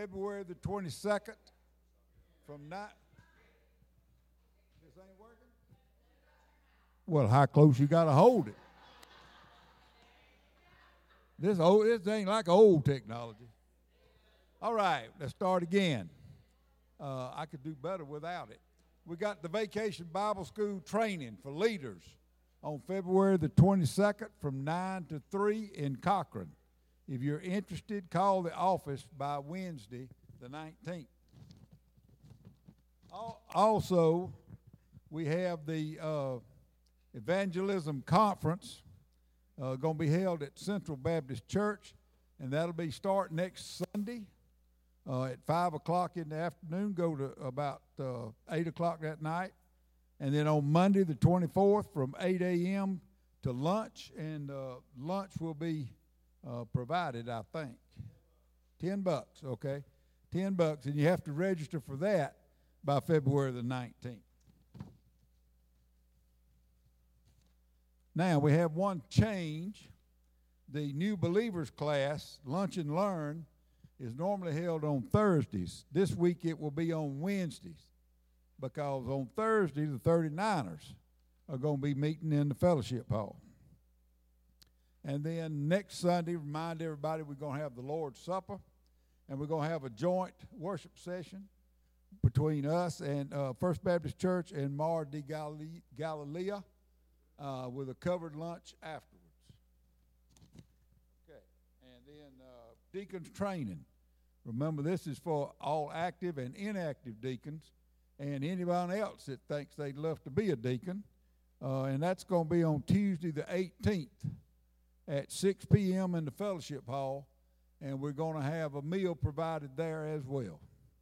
February the 22nd from 9. This ain't working? Well, how close you got to hold it? This ain't like old technology. All right, let's start again. I could do better without it. We got the Vacation Bible School training for leaders on February the 22nd from 9 to 3 in Cochran. If you're interested, call the office by Wednesday the 19th. Also, we have the evangelism conference going to be held at Central Baptist Church, and that'll be starting next Sunday at 5 o'clock in the afternoon, go to about 8 o'clock that night. And then on Monday the 24th from 8 a.m. to lunch, and lunch will be provided, I think. $10, okay? $10, and you have to register for that by February the 19th. Now, we have one change. The new believers class, Lunch and Learn, is normally held on Thursdays. This week it will be on Wednesdays, because on Thursday the 39ers are going to be meeting in the fellowship hall. And then next Sunday, remind everybody we're going to have the Lord's Supper, and we're going to have a joint worship session between us and First Baptist Church and Mar de Galilea with a covered lunch afterwards. Okay, and then deacons training. Remember, this is for all active and inactive deacons and anyone else that thinks they'd love to be a deacon. And that's going to be on Tuesday the 18th at 6 p.m. in the fellowship hall, and we're going to have a meal provided there as well.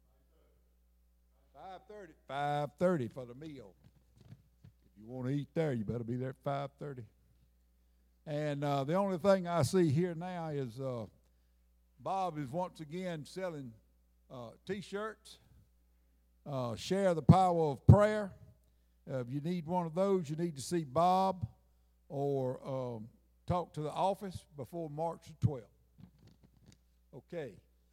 5:30 for the meal. If you want to eat there, you better be there at 5:30. And the only thing I see here now is Bob is once again selling T-shirts. Share the power of prayer. If you need one of those, you need to see Bob or talk to the office before March the 12th. Okay.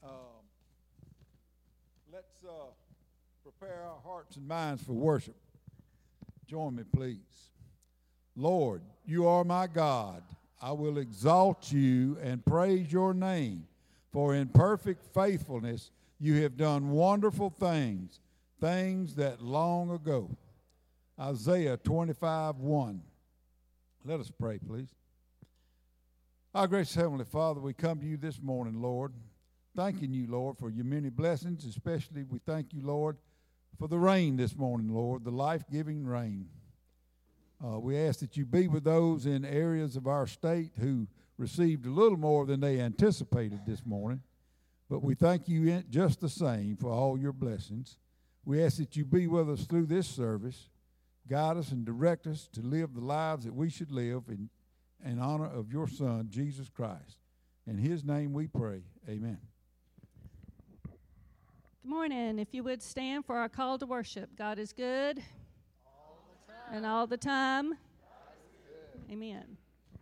Let's prepare our hearts and minds for worship. Join me, please. Lord, you are my God. I will exalt you and praise your name, for in perfect faithfulness you have done wonderful things, things that long ago. Isaiah 25:1. Let us pray, please. Our gracious Heavenly Father, we come to you this morning, Lord, thanking you, Lord, for your many blessings. Especially we thank you, Lord, for the rain this morning, Lord, the life-giving rain. We ask that you be with those in areas of our state who received a little more than they anticipated this morning. But we thank you just the same for all your blessings. We ask that you be with us through this service, guide us and direct us to live the lives that we should live in honor of your Son, Jesus Christ. In his name we pray. Amen. Good morning. If you would stand for our call to worship. God is good. All the time. And all the time. Amen.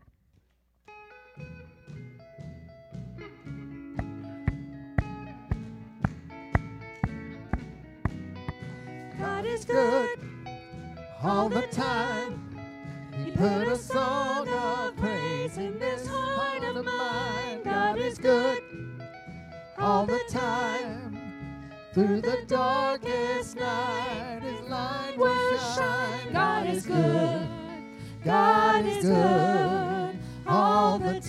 God is good all the time. He put a song of praise in this heart of mine. God is good all the time. Through the darkest night, his light will shine. God is good. God is good all the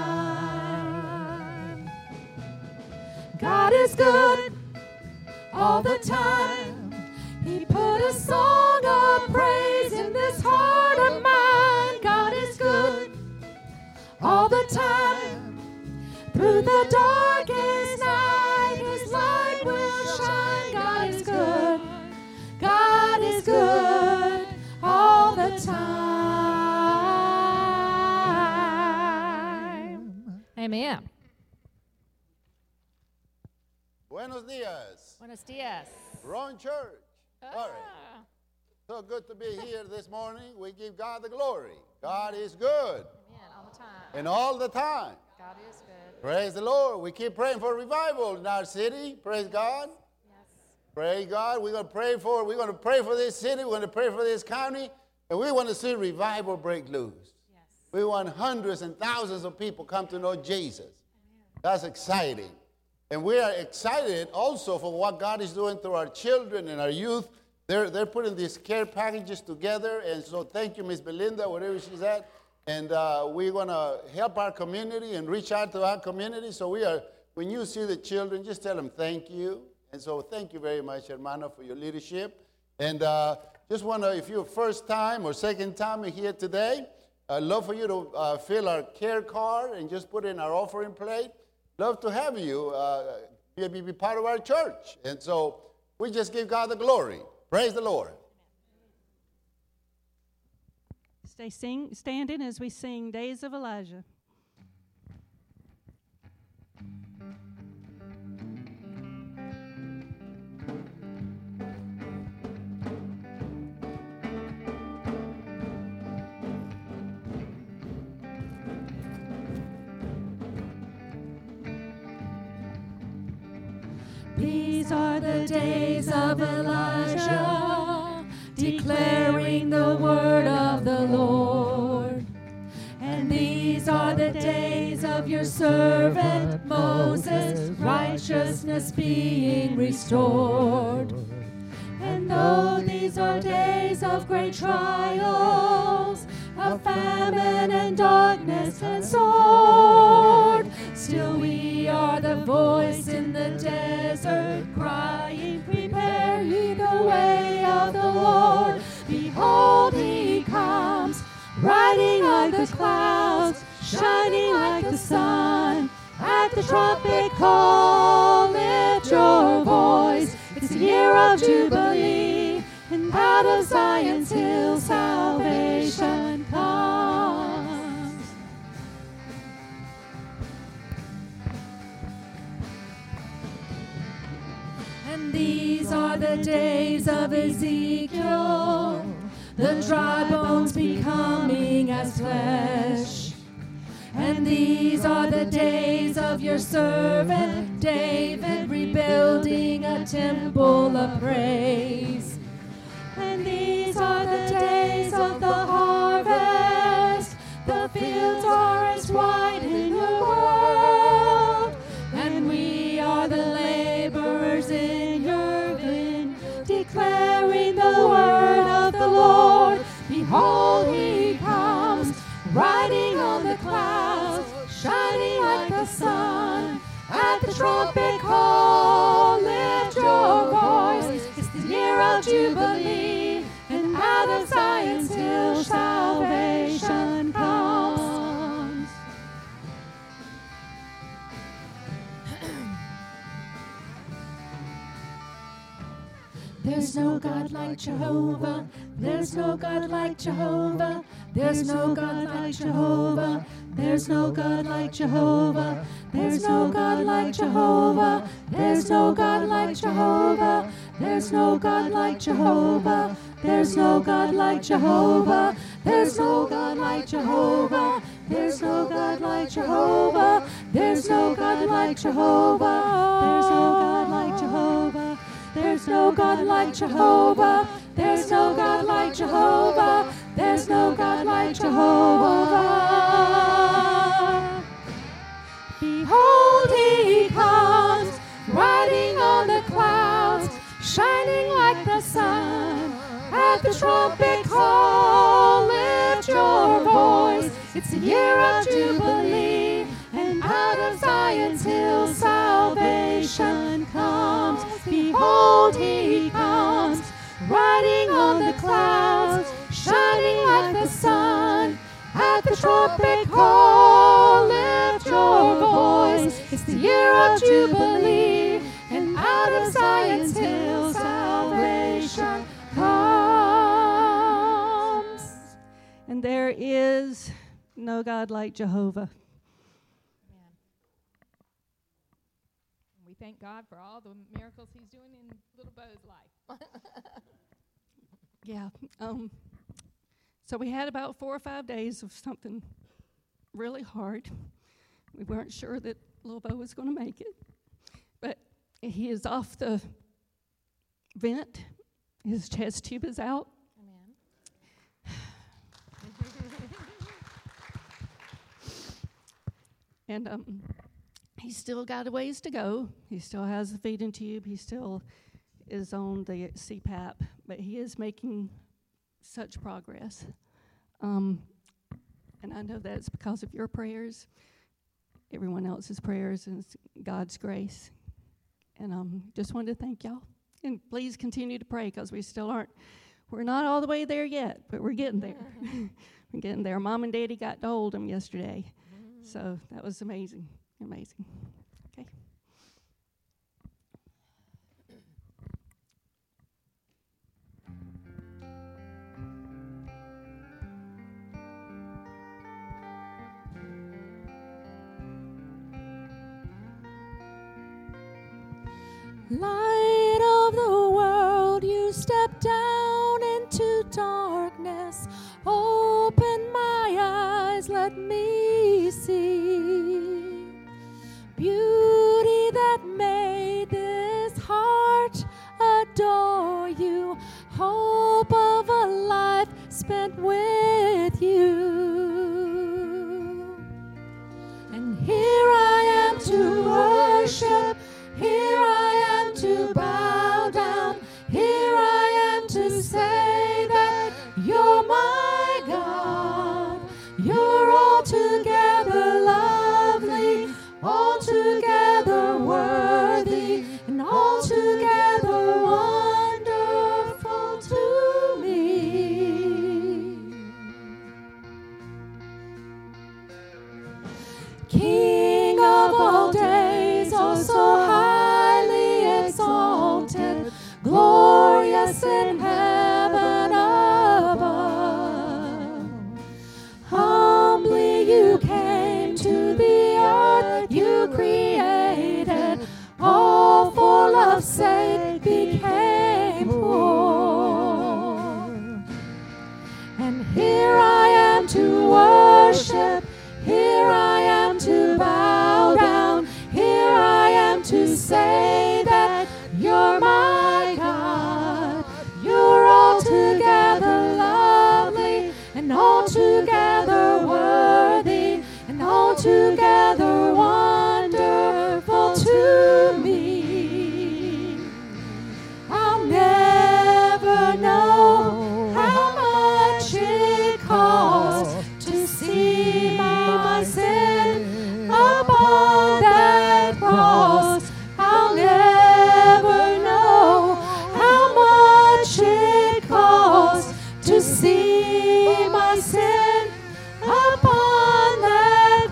time. God is good all the time. He put a song of praise in this heart of mine. God is good all the time. Through the darkest night, his light will shine. God is good. God is good all the time. Amen. Buenos dias. Buenos dias. Wrong church. All right. So good to be here this morning. We give God the glory. God is good. Amen. All the time. And all the time. God is good. Praise the Lord. We keep praying for revival in our city. Praise God. Yes. Praise God. We're going to pray for this city. We're going to pray for this county. And we want to see revival break loose. Yes. We want hundreds and thousands of people come to know Jesus. That's exciting. And we are excited also for what God is doing through our children and our youth. They're putting these care packages together. And so thank you, Miss Belinda, wherever she's at. And we're going to help our community and reach out to our community. So when you see the children, just tell them thank you. And so thank you very much, hermano, for your leadership. And just want to, if you're first time or second time here today, I'd love for you to fill our care card and just put it in our offering plate. Love to have you be part of our church. And so we just give God the glory. Praise the Lord. Stay standing as we sing Days of Elijah. These are the days of Elijah, declaring the word of the Lord. And these are the days of your servant Moses, righteousness being restored. And though these are days of great trials, of famine and darkness and sword, still we are the voice in the desert, crying, prepare ye the way of the Lord. Behold, he comes, riding like the clouds, shining like the sun. At the trumpet call, lift your voice. It's the year of Jubilee, and out of Zion's hill salvation comes. And these are the days of Ezekiel, the dry bones becoming as flesh. And these are the days of your servant David, rebuilding a temple of praise. And these are the days of the harvest. The fields are as white in the world, and we are the laborers in your vineyard, declaring the word of the Lord. Behold, he comes, riding on the clouds, shining like the sun. At the trumpet call, lift your voice. It's the year of Jubilee, and out of Zion's hill salvation comes. There's no God like Jehovah. There's no God like Jehovah. There's no God like Jehovah. There's no God like Jehovah. There's no God like Jehovah. There's no God like Jehovah. There's no God like Jehovah. There's no God like Jehovah. There's no God like Jehovah. There's no God like Jehovah. There's no God like Jehovah. There's no God like Jehovah. There's no God like Jehovah. There's no God like Jehovah. There's no God like Jehovah. Behold, he comes, riding on the clouds, shining like the sun. At the trumpet call, lift your voice. It's the year of Jubilee, and out of Zion's hill salvation comes. Behold, he comes, riding on the clouds, shining like the sun. At the trumpet call, lift your voice. It's the year of Jubilee, and out of Zion's hill salvation comes. And there is no God like Jehovah. Amen. And we thank God for all the miracles he's doing in little Bo's life. Yeah. So we had about 4 or 5 days of something really hard. We weren't sure that little Bo was going to make it. But he is off the vent. His chest tube is out. Amen. And he's still got a ways to go. He still has the feeding tube. He still is on the CPAP. But he is making such progress. And I know that's because of your prayers, everyone else's prayers, and God's grace. And just wanted to thank y'all. And please continue to pray, because we're not all the way there yet, but we're getting there. We're getting there. Mom and Daddy got to hold him yesterday. So that was amazing. Amazing. Okay. Light of the world, you step down into darkness. Open my eyes, let me see beauty that made this heart adore you. Hope of a life spent with you. And here I am to worship. Here I am to bow down. Here I am to say that you're my God. You're altogether lovely, altogether worthy, and altogether wonderful to me. King of all days, oh so highly exalted, glorious in heaven above. Humbly you came to the earth you created, all for love's sake became poor. And here I am to worship, here I am to bow down, here I am to say that you're my God. You're altogether lovely, and altogether worthy, and altogether wonderful to me. I'll never know how much it costs to see my sin upon that cross. I'll never know how much it costs to see my sin upon that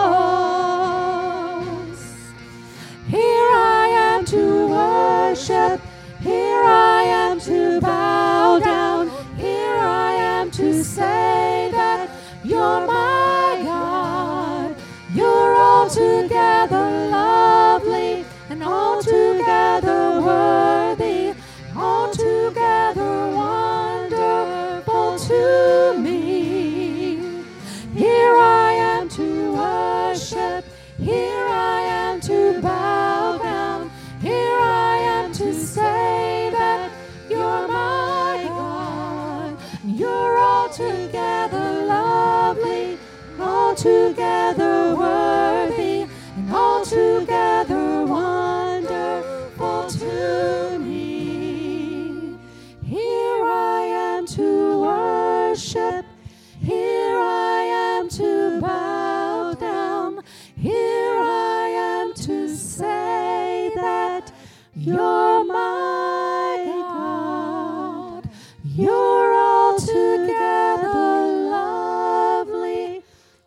cross. Here I am to worship, here I am to bow down, here I am to say that you're my God. You're altogether lovely, and altogether worthy, altogether wonderful to me. Here I am to worship, here I am to bow down, here I am to say that you're my God. You're altogether lovely, altogether worthy, and altogether wonderful to me. Here I am to worship, here I am to bow down, here I am to say that you're my God. You're altogether lovely,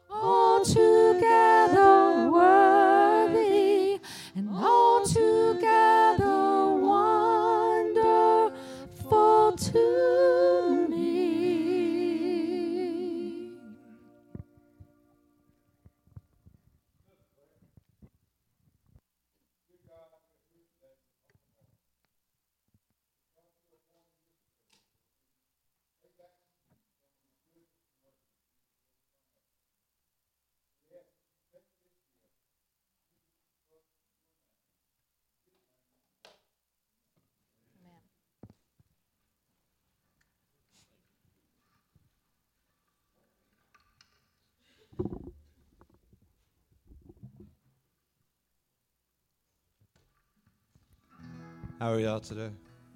altogether worthy, and altogether wonderful to me. How are y'all today?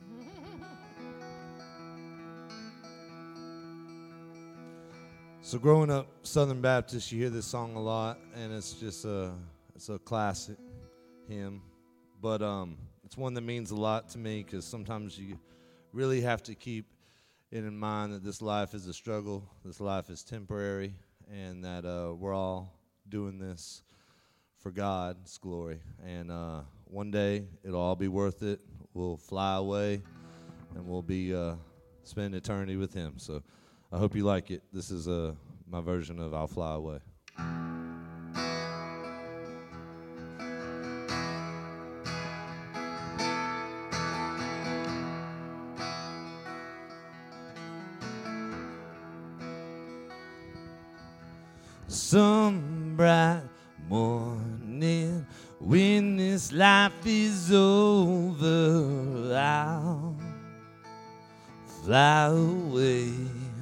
So growing up Southern Baptist, you hear this song a lot, and it's just it's a classic hymn. But it's one that means a lot to me because sometimes you really have to keep it in mind that this life is a struggle, this life is temporary, and that we're all doing this for God's glory. And one day it'll all be worth it. We'll fly away, and we'll be spend eternity with Him. So I hope you like it. This is my version of I'll Fly Away. Some bright morning when this life is over, I'll fly away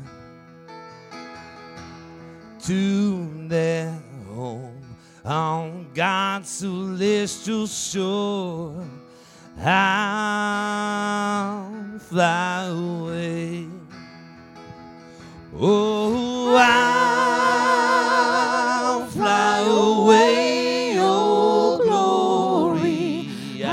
to their home on God's celestial shore. I'll fly away. Oh, I'll fly away, oh glory,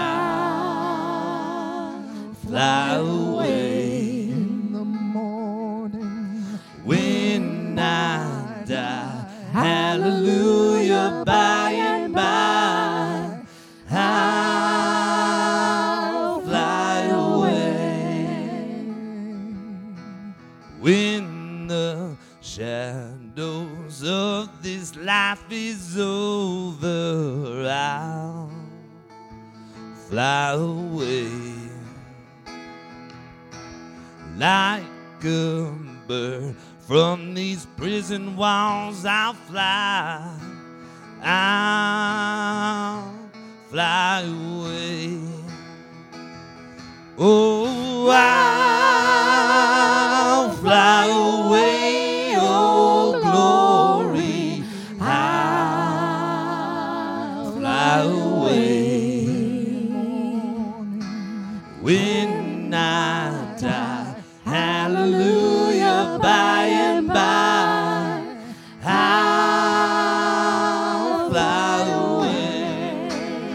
I'll fly away in the morning when I die. Hallelujah, by and by, I'll fly away when the shadows of this life is over. I'll fly away like a bird from these prison walls. I'll fly away. Oh, I'll fly away, oh glory, I'll fly away when I die. Hallelujah, by and by, I'll fly away.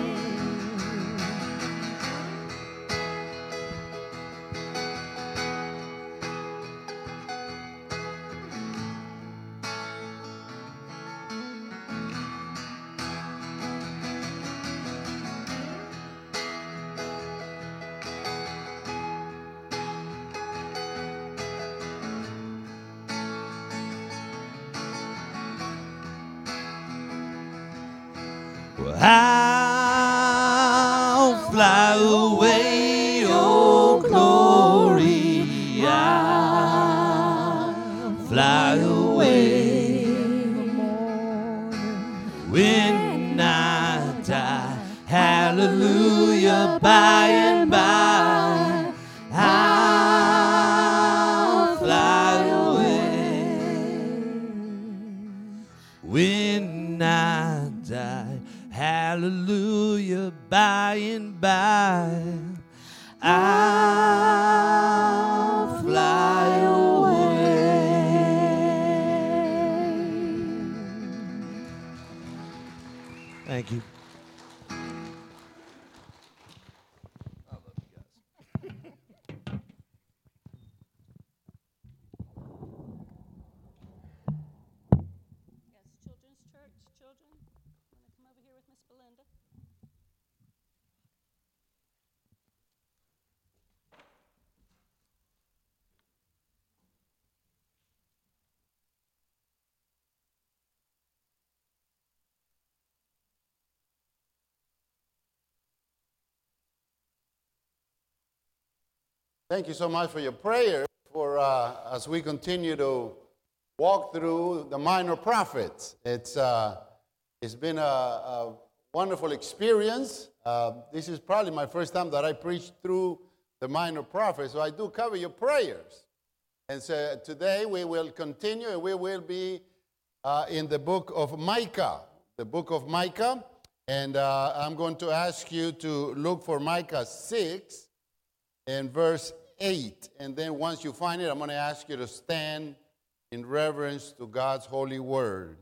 Well, I'll fly away, oh glory, I'll fly away when I die. Hallelujah, by and by, I'll fly away when I die. Hallelujah, by and by, I'll fly away. Thank you. I love you guys. Yes, Children's Church, children, want to come over here with Miss Belinda? Thank you so much for your prayer for as we continue to walk through the minor prophets. It's been a wonderful experience. This is probably my first time that I preached through the minor prophets, so I do cover your prayers. And so today we will continue, and we will be in the book of Micah. The book of Micah. And I'm going to ask you to look for Micah 6 and verse 8. And then once you find it, I'm going to ask you to stand in reverence to God's holy word.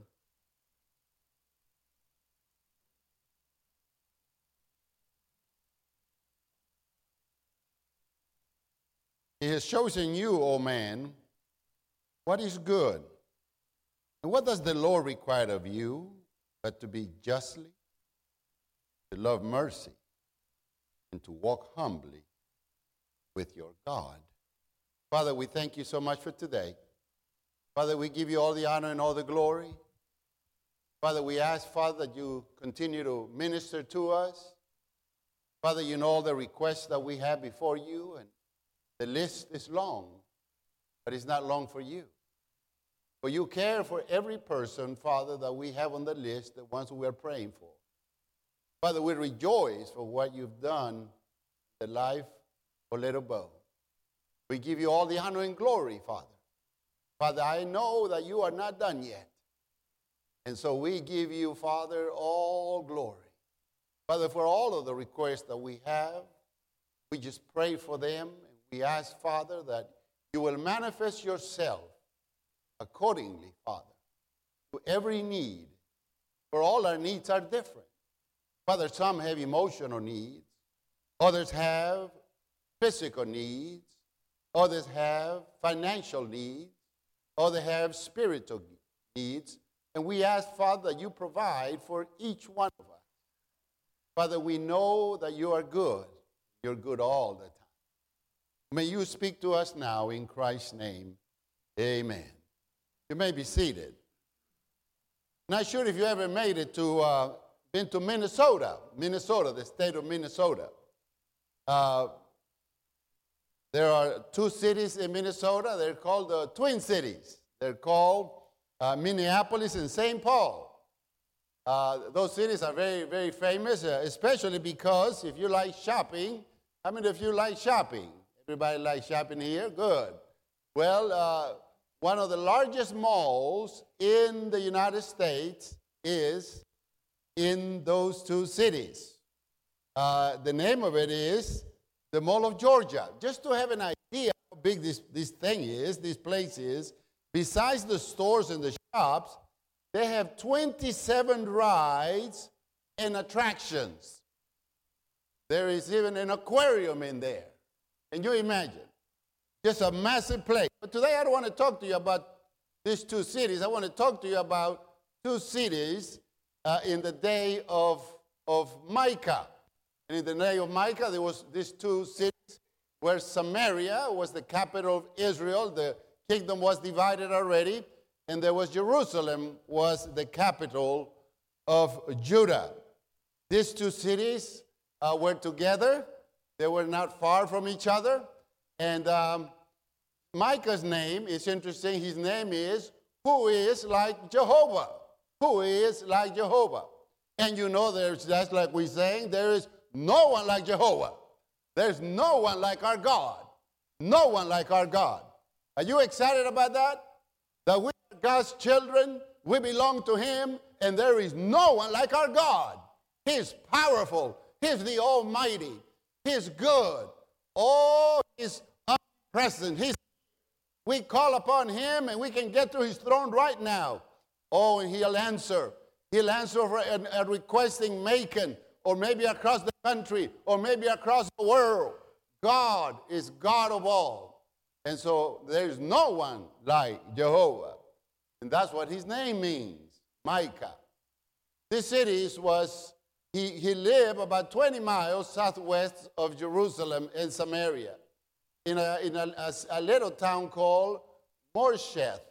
He has chosen you, O man, what is good. And what does the Lord require of you but to be justly, to love mercy, and to walk humbly with your God? Father, we thank you so much for today. Father, we give you all the honor and all the glory. Father, we ask, Father, that you continue to minister to us. Father, you know all the requests that we have before you, and the list is long, but it's not long for you. For you care for every person, Father, that we have on the list, the ones we are praying for. Father, we rejoice for what you've done in the life of little Bo. We give you all the honor and glory, Father. Father, I know that you are not done yet. And so we give you, Father, all glory. Father, for all of the requests that we have, we just pray for them. And we ask, Father, that you will manifest yourself accordingly, Father, to every need. For all our needs are different. Father, some have emotional needs. Others have physical needs. Others have financial needs. Others have spiritual needs. And we ask, Father, that you provide for each one of us. Father, we know that you are good. You're good all the time. May you speak to us now in Christ's name. Amen. You may be seated. Not sure if you ever made it to, been to Minnesota, the state of Minnesota. There are two cities in Minnesota. They're called the Twin Cities. They're called Minneapolis and St. Paul. Those cities are very, very famous, especially because if you like shopping, how many of you like shopping? Everybody likes shopping here? Good. Well, one of the largest malls in the United States is in those two cities. The name of it is the Mall of Georgia. Just to have an idea how big this thing is, this place is, besides the stores and the shops, they have 27 rides and attractions. There is even an aquarium in there. Can you imagine? Just a massive place. But today I don't want to talk to you about these two cities. I want to talk to you about two cities in the day of Micah. And in the day of Micah, there was these two cities where Samaria was the capital of Israel. The kingdom was divided already. And there was Jerusalem was the capital of Judah. These two cities were together. They were not far from each other. And Micah's name is interesting. His name is Who is Like Jehovah? Who is like Jehovah? And you know, that's like we're saying, there is no one like Jehovah. There's no one like our God. No one like our God. Are you excited about that? That we are God's children, we belong to Him, and there is no one like our God. He's powerful. He's the Almighty. He's good. Oh, He's omnipresent. We call upon Him and we can get to His throne right now. Oh, and He'll answer. He'll answer for a requesting Macon, or maybe across the country, or maybe across the world. God is God of all. And so there's no one like Jehovah. And that's what His name means, Micah. This city was, he lived about 20 miles southwest of Jerusalem and Samaria in a little town called Morsheth.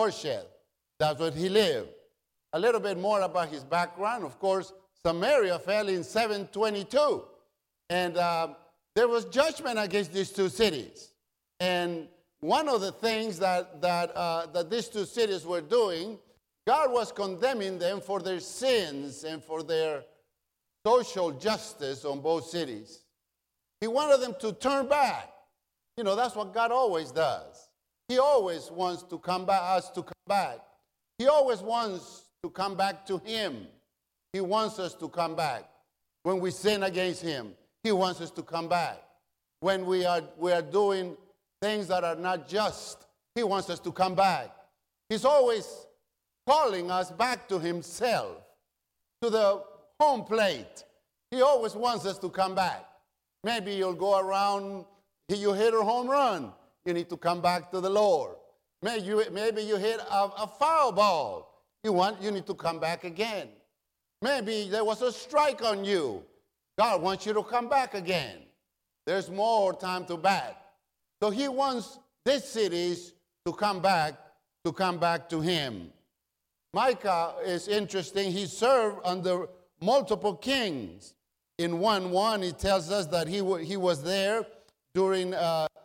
That's where he lived. A little bit more about his background. Of course, Samaria fell in 722. And there was judgment against these two cities. And one of the things that these two cities were doing, God was condemning them for their sins and for their social justice on both cities. He wanted them to turn back. You know, that's what God always does. He always wants to come back, us to come back. He always wants to come back to Him. He wants us to come back. When we sin against him, he wants us to come back. When we are doing things that are not just, he wants us to come back. He's always calling us back to himself, to the home plate. He always wants us to come back. Maybe you'll go around, you hit a home run. You need to come back to the Lord. Maybe you hit a foul ball. You need to come back again. Maybe there was a strike on you. God wants you to come back again. There's more time to bat. So he wants these cities to come back to him. Micah is interesting. He served under multiple kings. In 1:1, it tells us that he was there during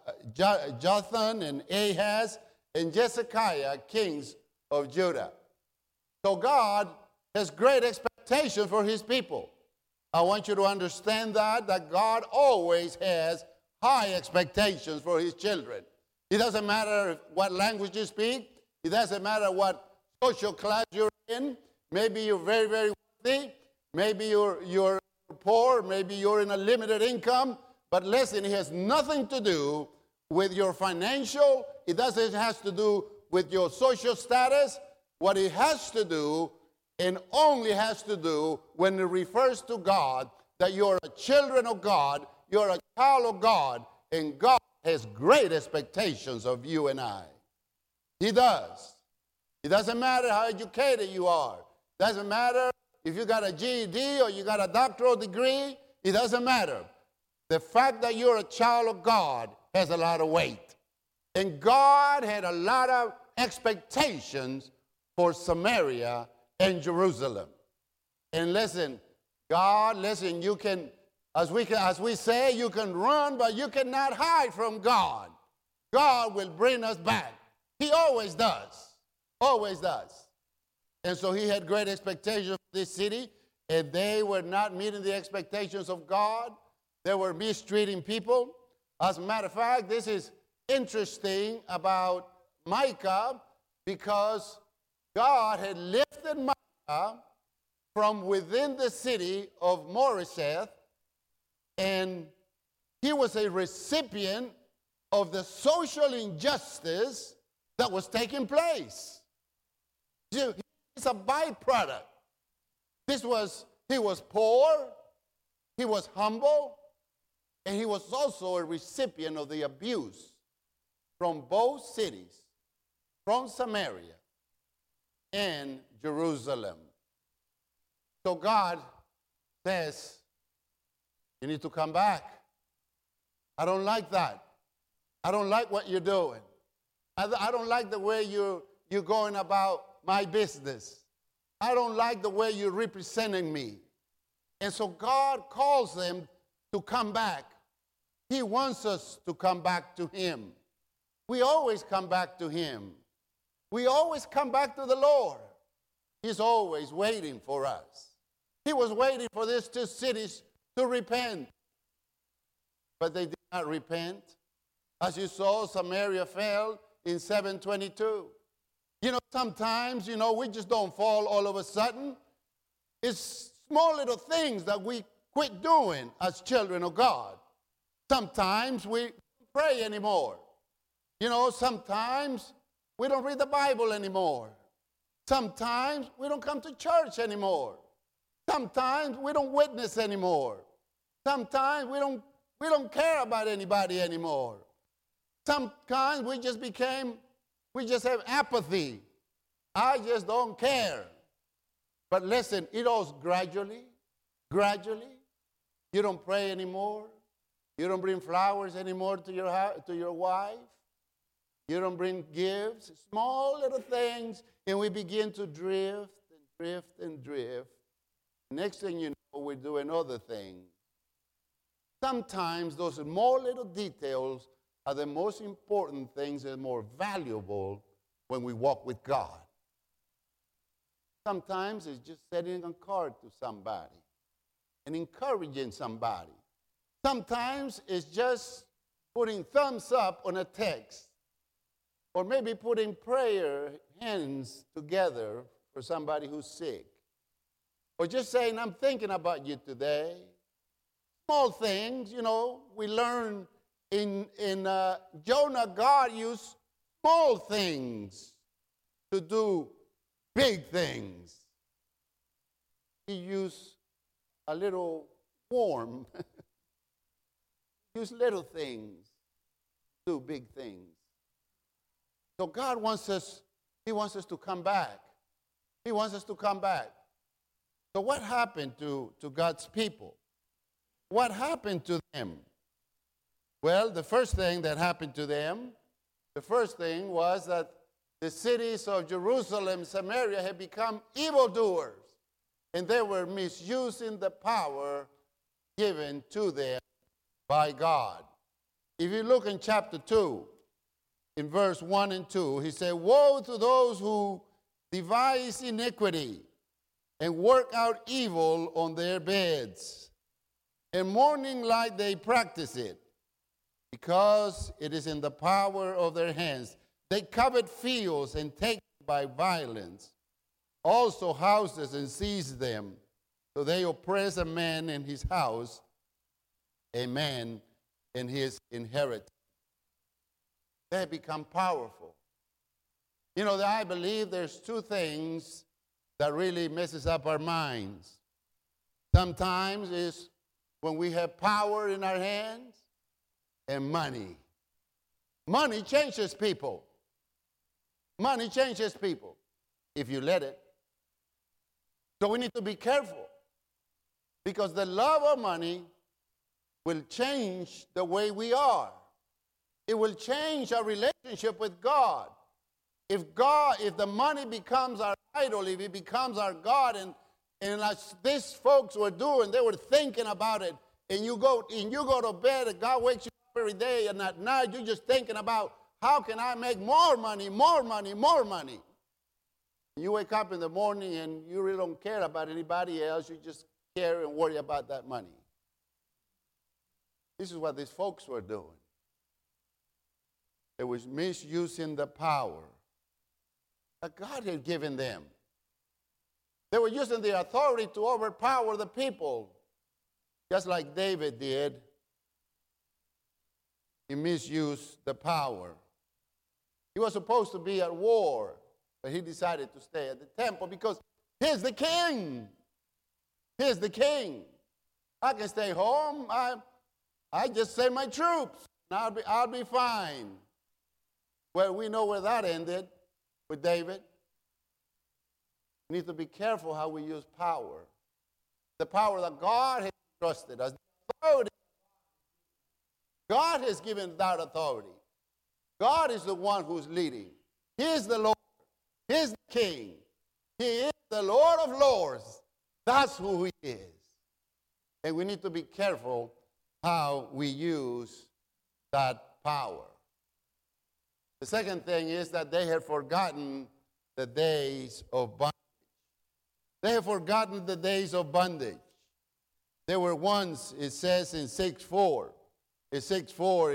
Jotham and Ahaz and Hezekiah, kings of Judah. So God has great expectations for his people. I want you to understand that God always has high expectations for his children. It doesn't matter what language you speak. It doesn't matter what social class you're in. Maybe you're very, very wealthy. Maybe you're poor. Maybe you're in a limited income. But listen, it has nothing to do with your financial. It has to do with your social status. What it has to do, and only has to do when it refers to God, that you're a children of God, you're a child of God, and God has great expectations of you and I. He does. It doesn't matter how educated you are. It doesn't matter if you got a GED or you got a doctoral degree. It doesn't matter. The fact that you're a child of God has a lot of weight. And God had a lot of expectations for Samaria and Jerusalem. And listen, you can, as we say, you can run, but you cannot hide from God. God will bring us back. He always does. Always does. And so he had great expectations for this city, and they were not meeting the expectations of God. They were mistreating people. As a matter of fact, this is interesting about Micah, because God had lifted Micah from within the city of Moresheth, and he was a recipient of the social injustice that was taking place. It's a byproduct. He was poor, he was humble, and he was also a recipient of the abuse from both cities, from Samaria and Jerusalem. So God says, you need to come back. I don't like that. I don't like what you're doing. I don't like the way you're going about my business. I don't like the way you're representing me. And so God calls them to come back. He wants us to come back to him. We always come back to him. We always come back to the Lord. He's always waiting for us. He was waiting for these two cities to repent. But they did not repent. As you saw, Samaria fell in 722. Sometimes, we just don't fall all of a sudden. It's small little things that we quit doing as children of God. Sometimes we don't pray anymore. Sometimes we don't read the Bible anymore. Sometimes we don't come to church anymore. Sometimes we don't witness anymore. Sometimes we don't care about anybody anymore. Sometimes we just have apathy. I just don't care. But listen, it all gradually. You don't pray anymore. You don't bring flowers anymore to your wife. You don't bring gifts, small little things, and we begin to drift and drift and drift. Next thing you know, we're doing other things. Sometimes those small little details are the most important things and more valuable when we walk with God. Sometimes it's just sending a card to somebody and encouraging somebody. Sometimes it's just putting thumbs up on a text, or maybe putting prayer hands together for somebody who's sick. or just saying, I'm thinking about you today. Small things, we learn in Jonah, God used small things to do big things. He used a little worm, use little things, do big things. So God wants us, He wants us to come back. He wants us to come back. So what happened to God's people? What happened to them? Well, the first thing that happened to them, the first thing was that the cities of Jerusalem and Samaria had become evildoers, and they were misusing the power given to them by God. If you look in chapter 2, in verse 1 and 2, he said, woe to those who devise iniquity and work out evil on their beds. And morning light they practice it, because it is in the power of their hands. They covet fields and take by violence, also houses, and seize them. So they oppress a man in his house, a man in his inheritance. They become powerful. I believe there's two things that really messes up our minds. Sometimes is when we have power in our hands, and money. Money changes people. Money changes people if you let it. So we need to be careful, because the love of money will change the way we are. It will change our relationship with God. If the money becomes our idol, if it becomes our God, and as these folks were doing, they were thinking about it, and you go to bed, and God wakes you up every day, and at night you're just thinking about, how can I make more money, more money, more money? You wake up in the morning and you really don't care about anybody else. You just care and worry about that money. This is what these folks were doing. They was misusing the power that God had given them. They were using the authority to overpower the people, just like David did. He misused the power. He was supposed to be at war, but he decided to stay at the temple because he's the king. He's the king. I can stay home. I just send my troops, and I'll be fine. Well, we know where that ended with David. We need to be careful how we use power. The power that God has trusted us. The authority God has given that authority. God is the one who's leading. He is the Lord. He is the King. He is the Lord of Lords. That's who He is. And we need to be careful how we use that power. The second thing is that they had forgotten the days of bondage. They have forgotten the days of bondage. There were once, it says in 6:4. In 6:4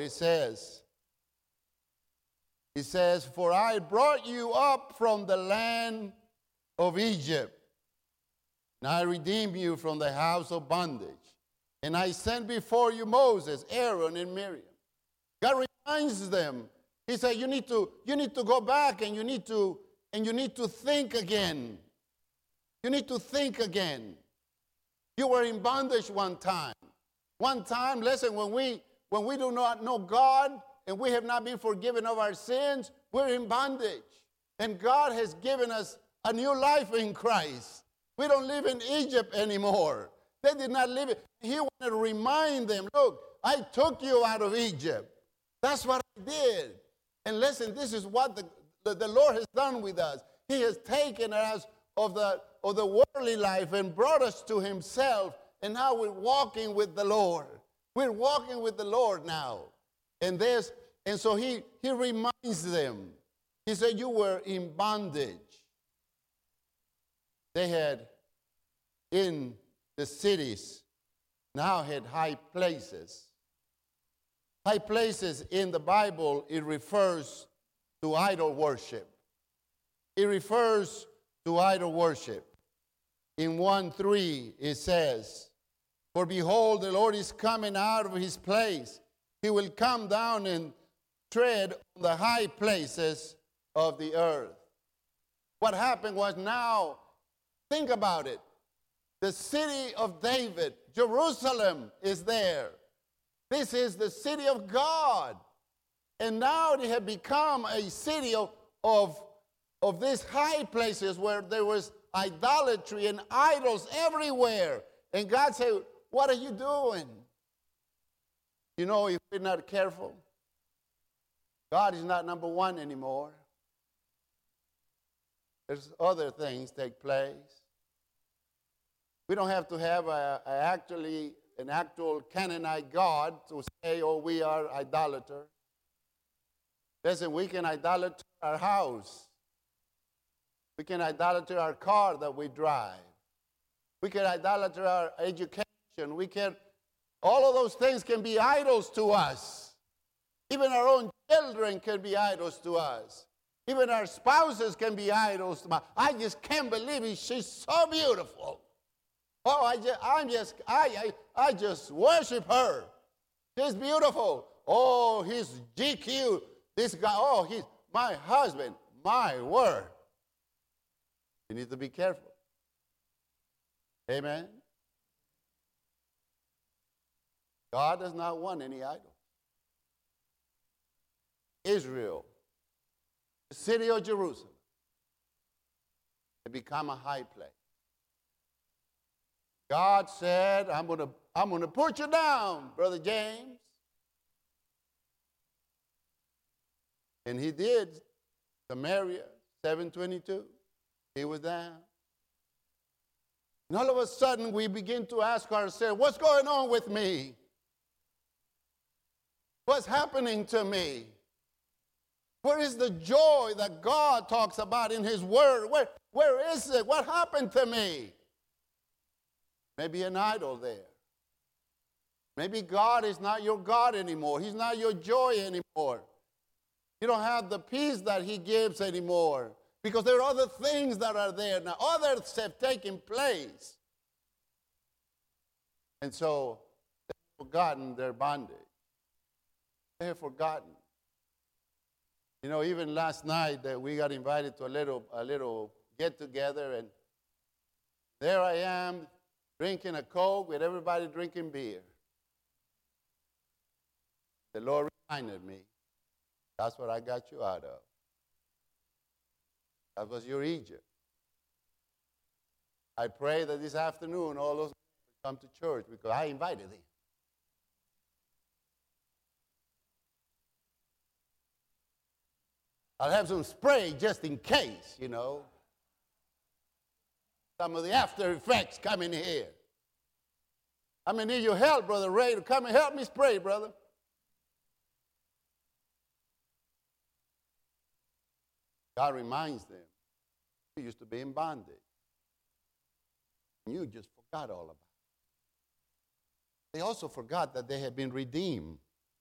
it says, for I brought you up from the land of Egypt, and I redeemed you from the house of bondage. And I sent before you Moses, Aaron, and Miriam. God reminds them. He said, you need to go back, and you need to think again. You need to think again. You were in bondage one time. One time, listen, when we do not know God and we have not been forgiven of our sins, we're in bondage. And God has given us a new life in Christ. We don't live in Egypt anymore. They did not live it. He wanted to remind them, look, I took you out of Egypt. That's what I did. And listen, this is what the Lord has done with us. He has taken us of the worldly life and brought us to Himself. And now we're walking with the Lord. We're walking with the Lord now. And so he reminds them. He said, you were in bondage. They had in the cities now had high places. High places in the Bible, it refers to idol worship. It refers to idol worship. in 1:3, it says, "For behold, the Lord is coming out of his place. He will come down and tread on the high places of the earth." What happened was, now, think about it. The city of David, Jerusalem, is there. This is the city of God. And now they have become a city of these high places where there was idolatry and idols everywhere. And God said, what are you doing? You know, if we're not careful, God is not number one anymore. There's other things take place. We don't have to have an actual Canaanite God to say, oh, we are idolaters. Listen, we can idolater our house. We can idolater our car that we drive. We can idolater our education. All of those things can be idols to us. Even our own children can be idols to us. Even our spouses can be idols to us. I just can't believe it. She's so beautiful. Oh, I just worship her. She's beautiful. Oh, he's GQ. This guy, oh, he's my husband. My word. You need to be careful. Amen. God does not want any idol. Israel, the city of Jerusalem, had become a high place. God said, I'm gonna put you down, Brother James. And he did. Samaria, 722. He was down. And all of a sudden, we begin to ask ourselves, what's going on with me? What's happening to me? Where is the joy that God talks about in his word? Where is it? What happened to me? Maybe an idol there. Maybe God is not your God anymore. He's not your joy anymore. You don't have the peace that he gives anymore because there are other things that are there now. Others have taken place. And so they've forgotten their bondage. They have forgotten. You know, even last night we got invited to a little get-together, and there I am drinking a Coke with everybody drinking beer. The Lord reminded me, that's what I got you out of. That was your Egypt. I pray that this afternoon all those people come to church because I invited them. I'll have some spray just in case, you know. Some of the after effects come in here. I'm going to need your help, Brother Ray, to come and help me spray, brother. God reminds them, you used to be in bondage. You just forgot all about it. They also forgot that they had been redeemed.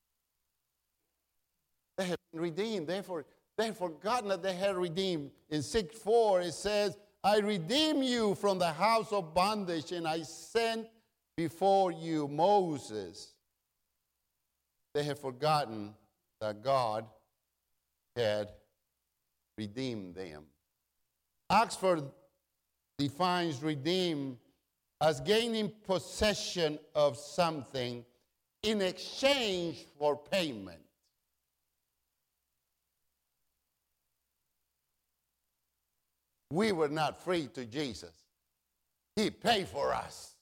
They had been redeemed. They had forgotten that they had redeemed. In 6:4 it says, I redeem you from the house of bondage, and I sent before you Moses. They had forgotten that God had redeemed them. Oxford defines redeem as gaining possession of something in exchange for payment. We were not free to Jesus. He paid for us.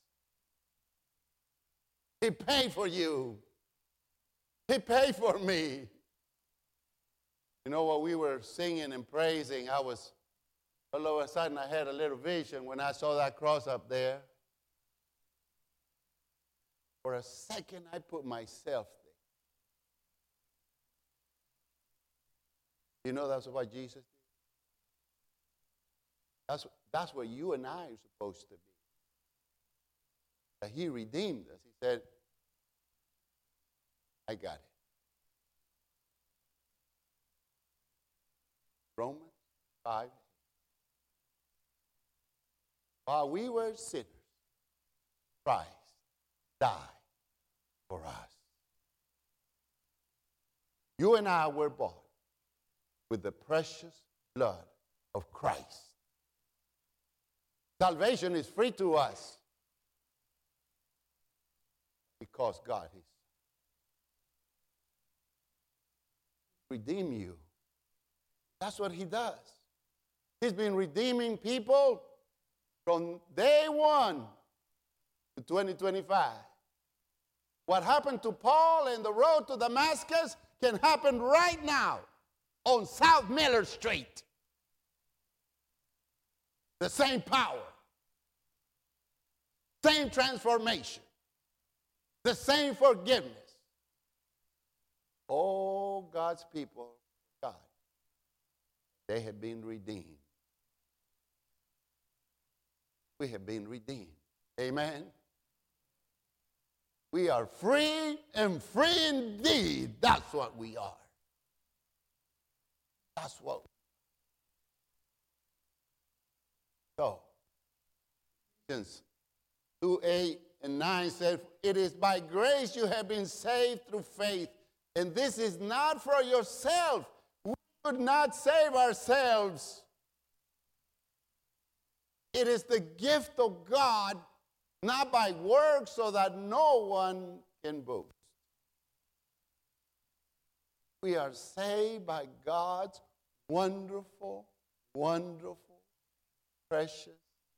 He paid for you. He paid for me. You know what we were singing and praising, all of a sudden I had a little vision when I saw that cross up there. For a second I put myself there. You know that's what Jesus did? That's what you and I are supposed to be. That he redeemed us. He said, I got it. Romans 5. while we were sinners, Christ died for us. You and I were bought with the precious blood of Christ. Salvation is free to us because God is. Redeem you. That's what he does. He's been redeeming people from day one to 2025. What happened to Paul and the road to Damascus can happen right now on South Miller Street. The same power, same transformation, the same forgiveness. Oh, God's people, God, they have been redeemed. We have been redeemed. Amen. We are free and free indeed. That's what we are. That's what. So, Ephesians 2:8-9 said, "It is by grace you have been saved through faith, and this is not for yourself. We could not save ourselves. It is the gift of God, not by works, so that no one can boast." We are saved by God's wonderful, wonderful, precious.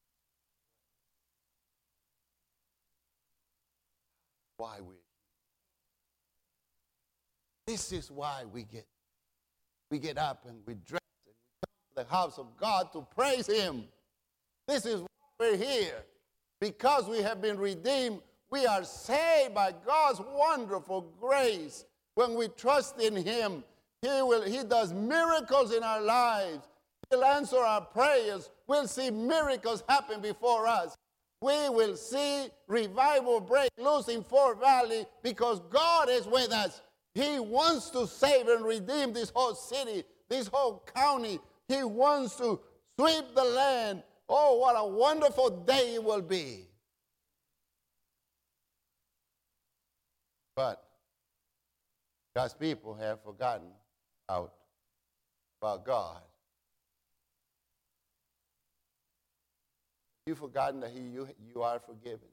Why this is why we get up and we dress and we come to the house of God to praise him. This is why we're here. Because we have been redeemed, we are saved by God's wonderful grace. When we trust in him, he does miracles in our lives. He'll answer our prayers. We'll see miracles happen before us. We will see revival break loose in Fort Valley because God is with us. He wants to save and redeem this whole city, this whole county. He wants to sweep the land. Oh, what a wonderful day it will be. But God's people have forgotten about God. You've forgotten that you are forgiven.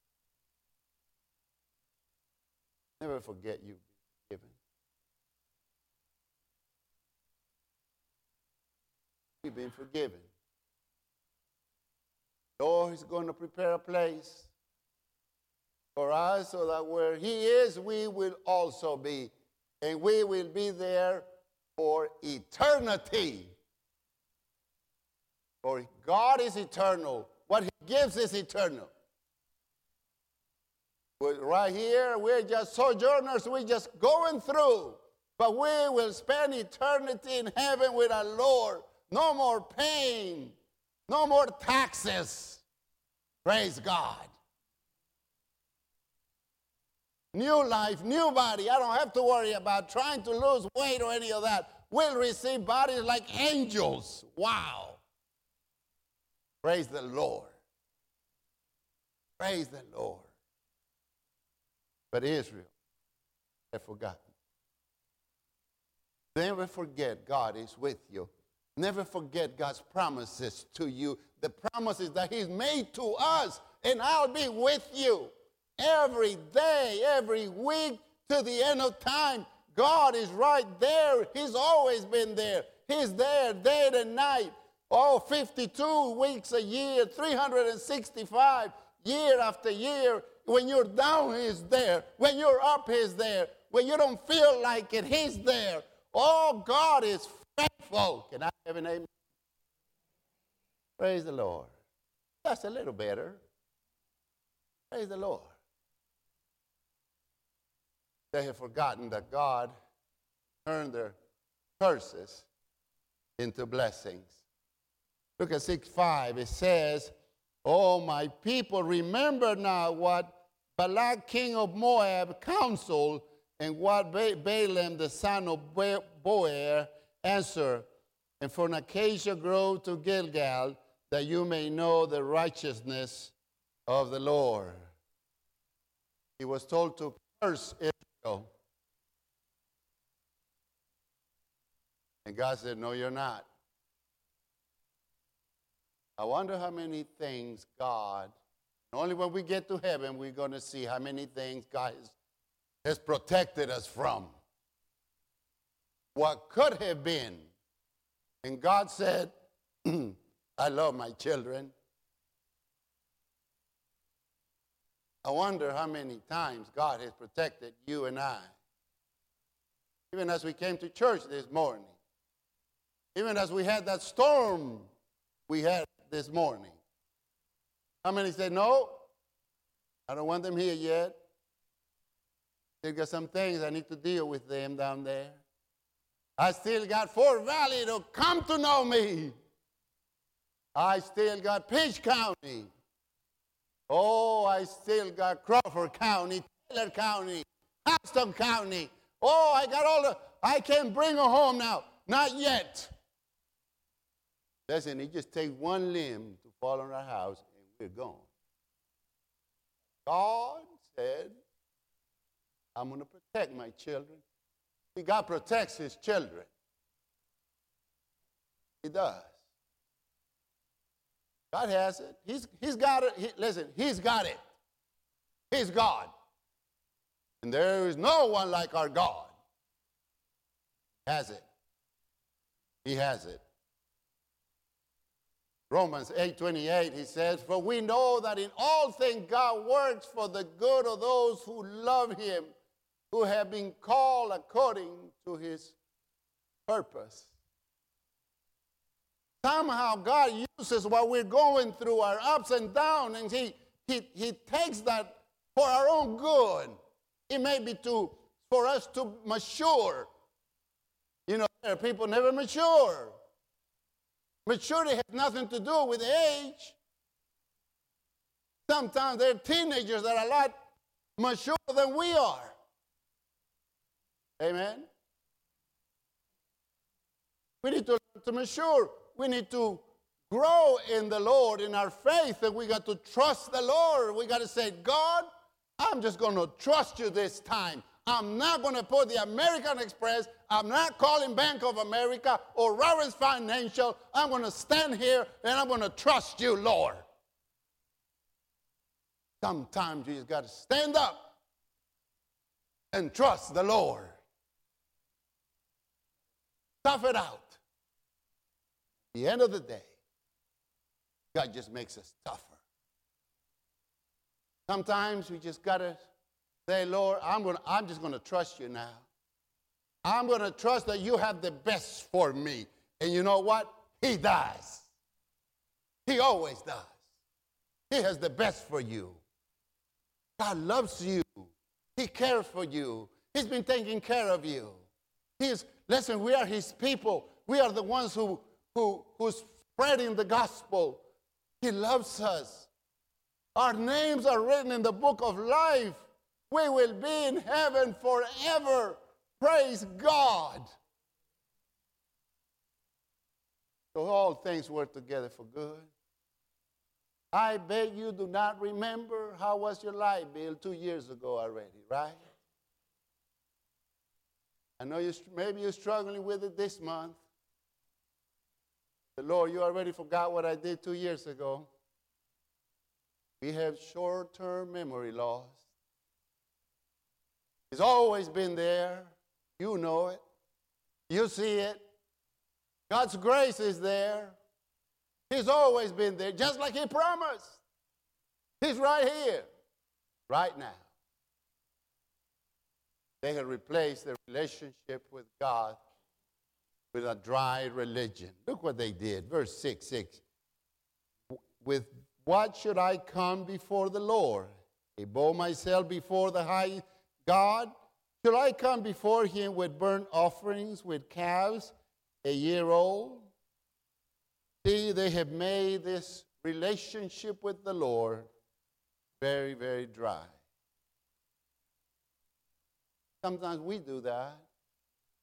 Never forget you've been forgiven. You've been forgiven. Lord is going to prepare a place for us so that where he is, we will also be. And we will be there for eternity. For God is eternal. What he gives is eternal. Right here, we're just sojourners. We're just going through. But we will spend eternity in heaven with our Lord. No more pain. No more taxes. Praise God. New life, new body. I don't have to worry about trying to lose weight or any of that. We'll receive bodies like angels. Wow. Praise the Lord. Praise the Lord. But Israel had forgotten. Never forget God is with you. Never forget God's promises to you. The promises that he's made to us. And I'll be with you every day, every week, to the end of time. God is right there. He's always been there. He's there day and night. Oh, 52 weeks a year, 365, year after year. When you're down, he's there. When you're up, he's there. When you don't feel like it, he's there. Oh, God is faithful. Can I have an amen? Praise the Lord. That's a little better. Praise the Lord. They have forgotten that God turned their curses into blessings. Look at 6:5. It says, "Oh, my people, remember now what Balak, king of Moab, counseled, and what Balaam, the son of Beor, answered. And from Acacia Grove to Gilgal, that you may know the righteousness of the Lord. He was told to curse Israel. And God said, no, you're not. I wonder how many things God, only when we get to heaven, we're going to see how many things God has protected us from. What could have been. And God said, I love my children. I wonder how many times God has protected you and I. Even as we came to church this morning. Even as we had that storm we had this morning. How many said, no, I don't want them here yet. They've got some things I need to deal with them down there. I still got Fort Valley to come to know me. I still got Peach County. Oh, I still got Crawford County, Taylor County, Houston County. Oh, I got all I can bring her home now. Not yet. Listen, it just takes one limb to fall on our house and we're gone. God said, I'm going to protect my children. See, God protects his children. He does. God has it. He's got it. Listen, he's got it. He's God. And there is no one like our God. He has it. He has it. Romans 8:28, he says, for we know that in all things God works for the good of those who love him, who have been called according to his purpose. Somehow God uses what we're going through, our ups and downs, and he takes that for our own good. It may be for us to mature. You know, there are people never mature. Maturity has nothing to do with age. Sometimes there are teenagers that are a lot mature than we are. Amen? We need to mature. We need to grow in the Lord, in our faith, and we got to trust the Lord. We got to say, God, I'm just going to trust you this time. I'm not going to put the American Express. I'm not calling Bank of America or Robbins Financial. I'm going to stand here and I'm going to trust you, Lord. Sometimes you just got to stand up and trust the Lord. Tough it out. At the end of the day, God just makes us tougher. Sometimes we just got to say, Lord, I'm just going to trust you now. I'm going to trust that you have the best for me. And you know what? He does. He always does. He has the best for you. God loves you. He cares for you. He's been taking care of you. Listen, we are his people. We are the ones who's spreading the gospel. He loves us. Our names are written in the book of life. We will be in heaven forever. Praise God. So all things work together for good. I bet you do not remember how was your light bill 2 years ago already, right? I know maybe you're struggling with it this month. The Lord, you already forgot what I did 2 years ago. We have short-term memory loss. It's always been there. You know it. You see it. God's grace is there. He's always been there, just like he promised. He's right here, right now. They have replaced their relationship with God with a dry religion. Look what they did. Verse 6. With what should I come before the Lord? I bow myself before the high God. Shall I come before him with burnt offerings, with calves a year old? See, they have made this relationship with the Lord very, very dry. Sometimes we do that.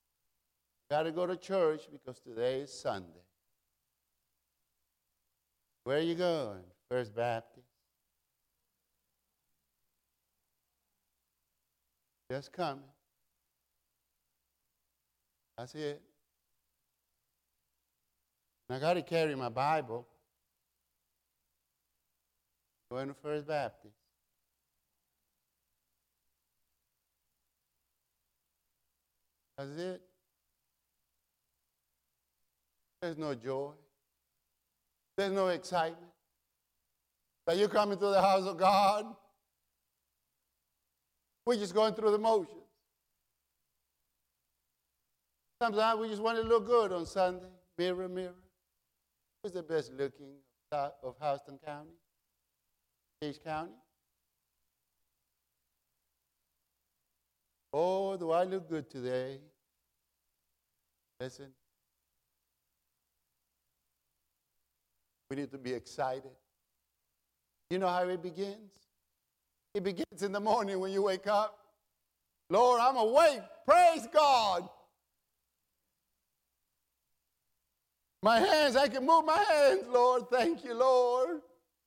Got to go to church because today is Sunday. Where are you going? First Baptist. Just coming. That's it. And I got to carry my Bible. Going to First Baptist. That's it. There's no joy. There's no excitement. That you're coming to the house of God. We're just going through the motions. Sometimes we just want to look good on Sunday. Mirror, mirror. Who's the best looking of Houston County? Each County? Oh, do I look good today? Listen. We need to be excited. You know how it begins? It begins in the morning when you wake up. Lord, I'm awake. Praise God. My hands, I can move my hands, Lord. Thank you, Lord.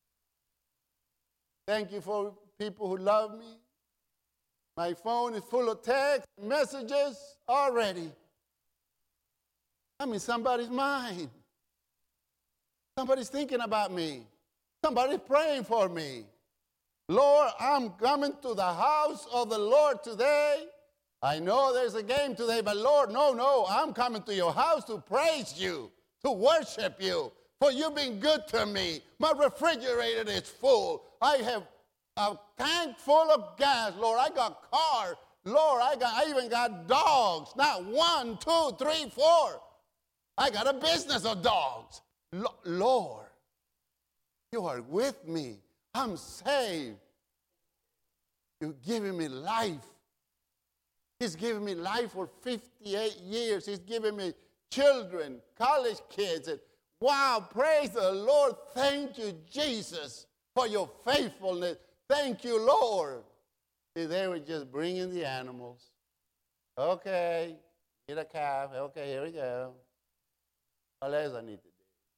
Thank you for people who love me. My phone is full of text messages already. I'm in somebody's mind. Somebody's thinking about me. Somebody's praying for me. Lord, I'm coming to the house of the Lord today. I know there's a game today, but Lord, no, I'm coming to your house to praise you, to worship you, for you've been good to me. My refrigerator is full. I have a tank full of gas. Lord, I got car. Lord, I even got dogs. Not 1, 2, 3, 4. I got a business of dogs. Lord, you are with me. I'm saved. You're giving me life. He's given me life for 58 years. He's given me children, college kids. And wow, praise the Lord. Thank you, Jesus, for your faithfulness. Thank you, Lord. See, they were just bringing the animals. Okay, get a calf. Okay, here we go. What else I need to do?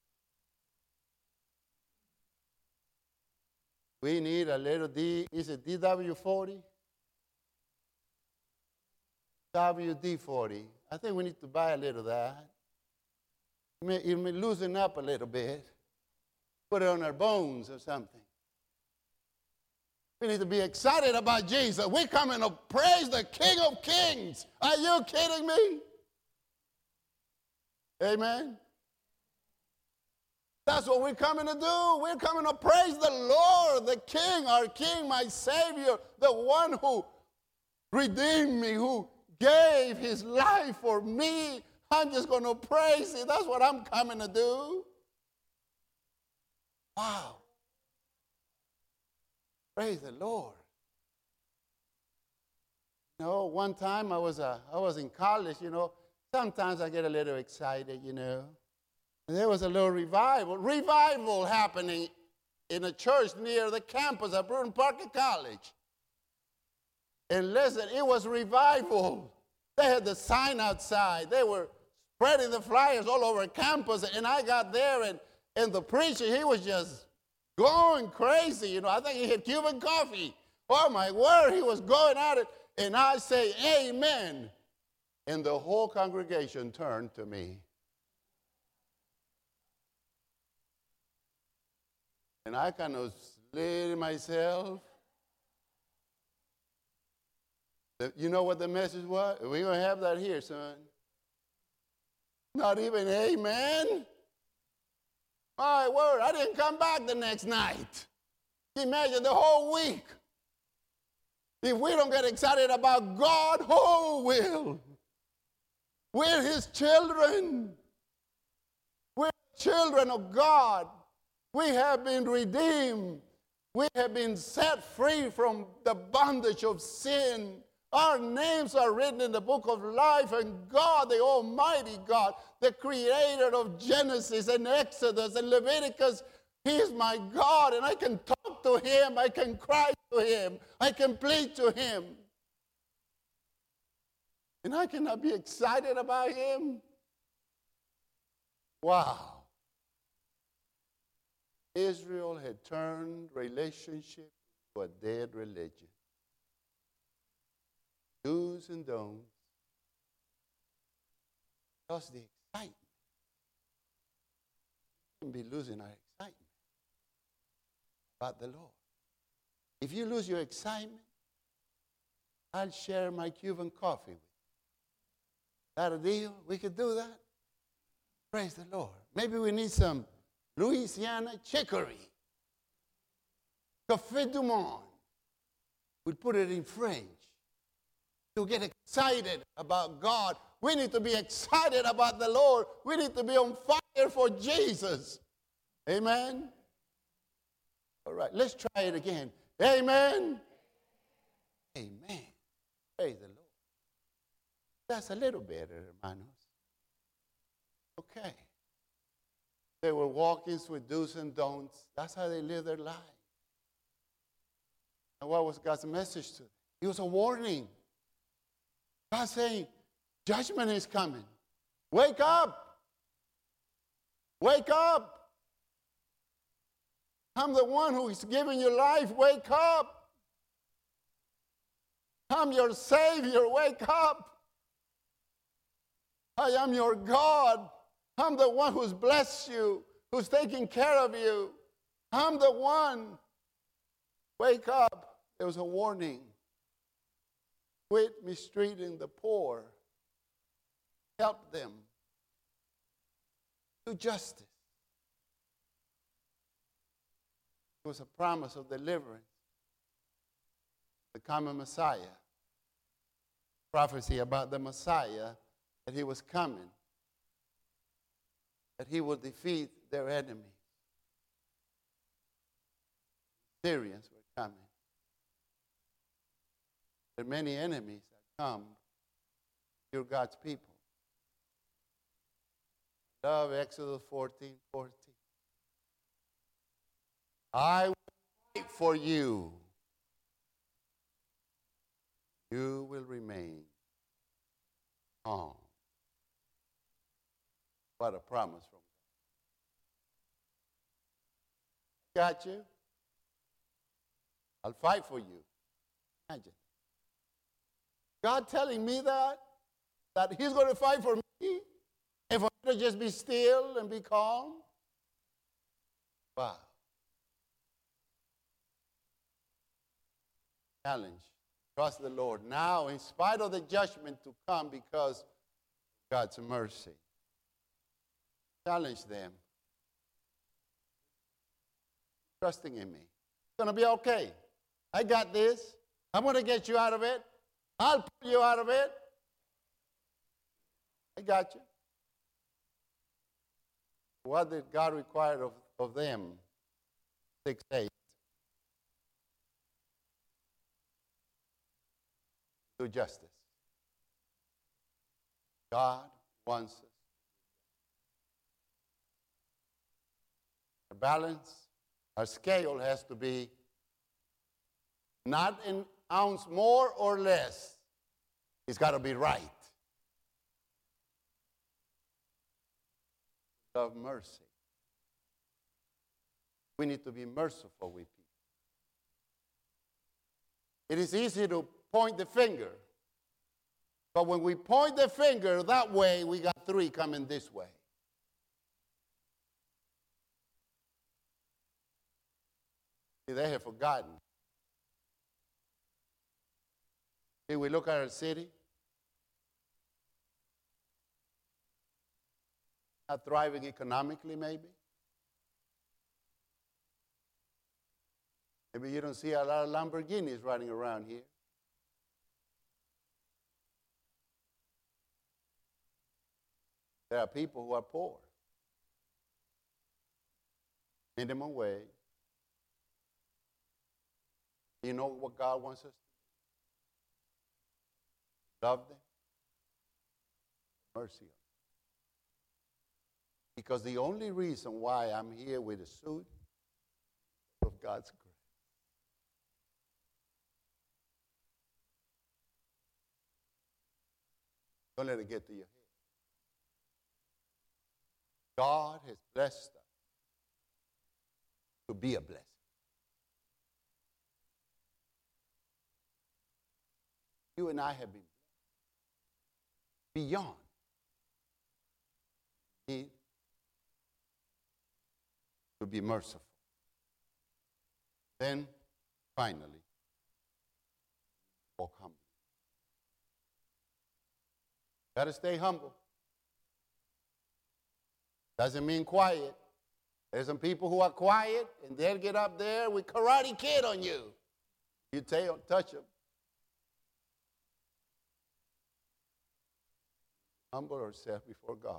We need a little is it DW40? WD-40. I think we need to buy a little of that. It may loosen up a little bit. Put it on our bones or something. We need to be excited about Jesus. We're coming to praise the King of Kings. Are you kidding me? Amen. That's what we're coming to do. We're coming to praise the Lord, the King, our King, my Savior, the one who redeemed me, who gave his life for me. I'm just going to praise him. That's what I'm coming to do. Wow. Praise the Lord. You know, one time I was in college, you know. Sometimes I get a little excited, you know. And there was a little revival happening in a church near the campus at Bruton Parker College. And listen, it was revival. They had the sign outside. They were spreading the flyers all over campus. And I got there, and the preacher, he was just going crazy. You know, I think he had Cuban coffee. Oh, my word, he was going at it. And I say, amen. And the whole congregation turned to me. And I kind of slid myself. You know what the message was? We're going to have that here, son. Not even amen. My word, I didn't come back the next night. Imagine the whole week. If we don't get excited about God, who will? We're his children. We're children of God. We have been redeemed. We have been set free from the bondage of sin. Our names are written in the book of life, and God, the Almighty God, the creator of Genesis and Exodus and Leviticus, he is my God, and I can talk to him, I can cry to him, I can plead to him. And I cannot be excited about him. Wow. Israel had turned relationship to a dead religion. Do's and don'ts. Lost the excitement. We shouldn't be losing our excitement about the Lord. If you lose your excitement, I'll share my Cuban coffee with you. That a deal? We could do that? Praise the Lord. Maybe we need some Louisiana chicory. Café du Monde. We'd put it in French. To get excited about God. We need to be excited about the Lord. We need to be on fire for Jesus. Amen? All right, let's try it again. Amen? Amen. Praise the Lord. That's a little better, hermanos. Okay. They were walking with do's and don'ts. That's how they live their life. And what was God's message to them? It was a warning. God saying, judgment is coming. Wake up. Wake up. I'm the one who is giving you life. Wake up. I'm your Savior. Wake up. I am your God. I'm the one who's blessed you, who's taking care of you. I'm the one. Wake up. There was a warning. Quit mistreating the poor. Help them. Do justice. It was a promise of deliverance. The coming Messiah. Prophecy about the Messiah, that he was coming. That he will defeat their enemies. Syrians were coming. There are many enemies that come. You're God's people. Love Exodus 14:14. I will fight for you. You will remain calm. What a promise from God. Got you? I'll fight for you. Imagine. God telling me that he's going to fight for me, and for me to just be still and be calm. Wow. Challenge. Trust the Lord now, in spite of the judgment to come, because of God's mercy. Challenge them. Trusting in me. It's going to be okay. I got this. I'm going to get you out of it. I'll pull you out of it. I got you. What did God require of them? 6:8. Do justice. God wants us. The balance, our scale has to be not an ounce more or less. It's got to be right. Love mercy. We need to be merciful with people. It is easy to point the finger. But when we point the finger that way, we got 3 coming this way. See, they have forgotten. See, we look at our city, not thriving economically, maybe. Maybe you don't see a lot of Lamborghinis riding around here. There are people who are poor. Minimum wage. You know what God wants us to do? Love them. Mercy on them. Because the only reason why I'm here with a suit is of God's grace. Don't let it get to your head. God has blessed us to be a blessing. You and I have been beyond need to be merciful. Then, finally, walk humble. Got to stay humble. Doesn't mean quiet. There's some people who are quiet, and they'll get up there with Karate Kid on you. You touch them. Humble ourselves before God.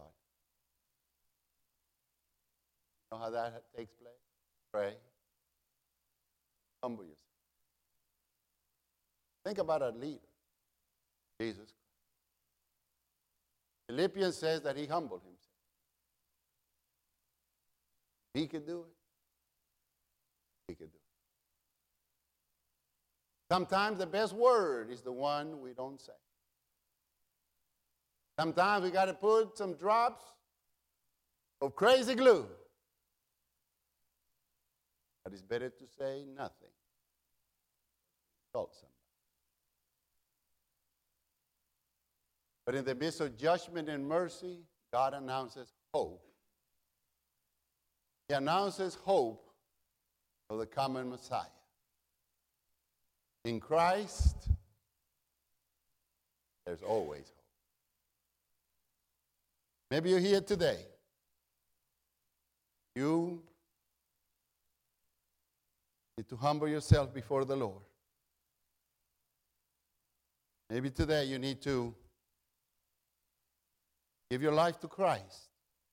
You know how that takes place? Pray. Humble yourself. Think about our leader, Jesus Christ. Philippians says that he humbled himself. He could do it. He could do it. Sometimes the best word is the one we don't say. Sometimes we got to put some drops of crazy glue. But it's better to say nothing. Insult somebody. But in the midst of judgment and mercy, God announces hope. He announces hope of the coming Messiah. In Christ, there's always hope. Maybe you're here today. You need to humble yourself before the Lord. Maybe today you need to give your life to Christ.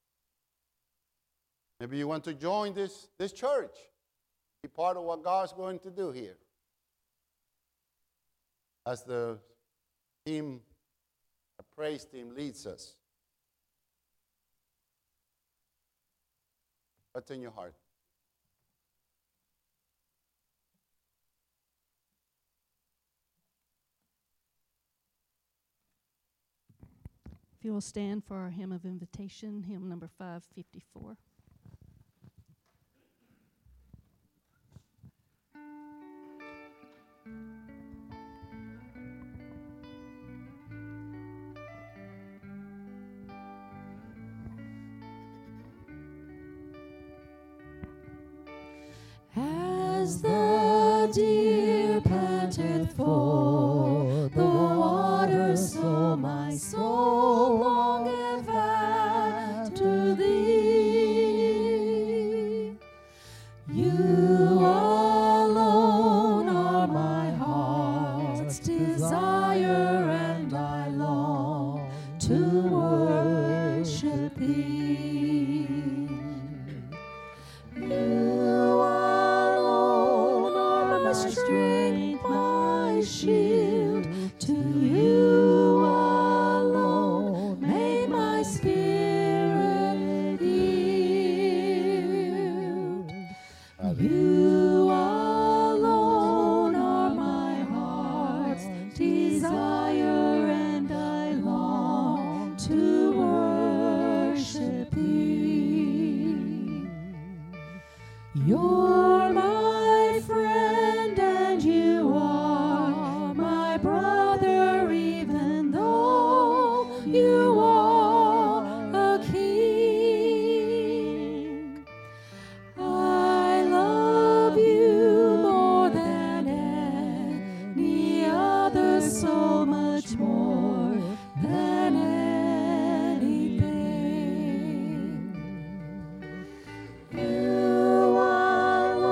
Maybe you want to join this church, be part of what God's going to do here. As the praise team leads us. What's in your heart? If you will stand for our hymn of invitation, hymn number 554. As the deer panteth for the water, so my soul longeth after thee. You alone are my heart's desire, and I long to worship thee. Strength, my shield, to you alone may my spirit yield. You alone are my heart's desire, and I long to worship thee. You're my friend, and you are my brother, even though you are a king. I love you more than any other, so much more than anything. You alone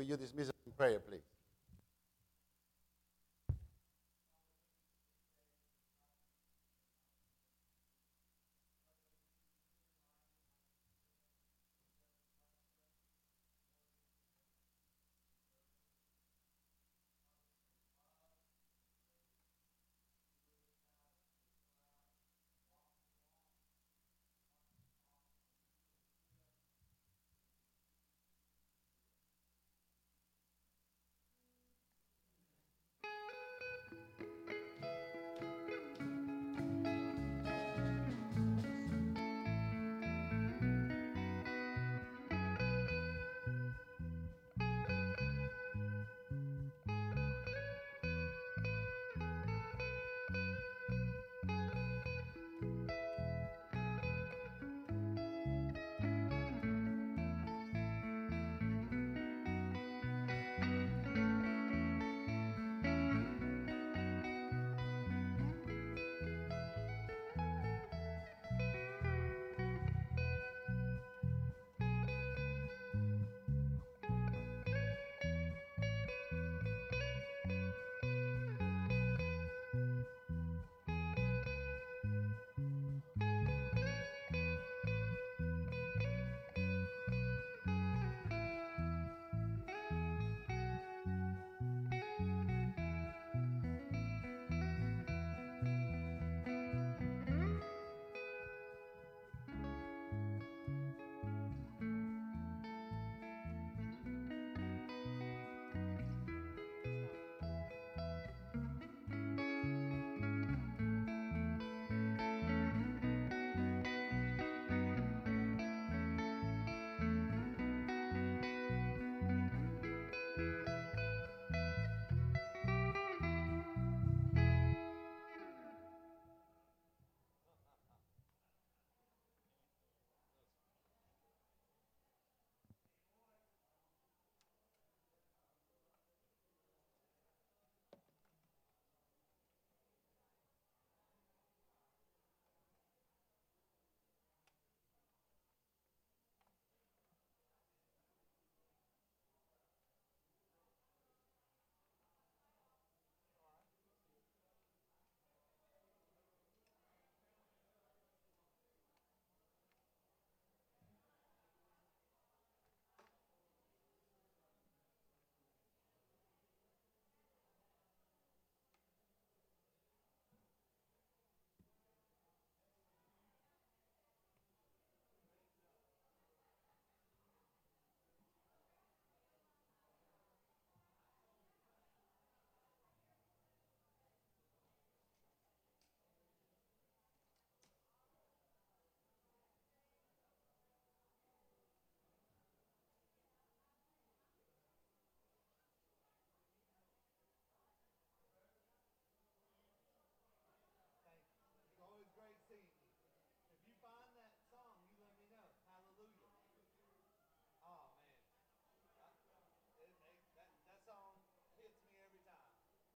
you dismiss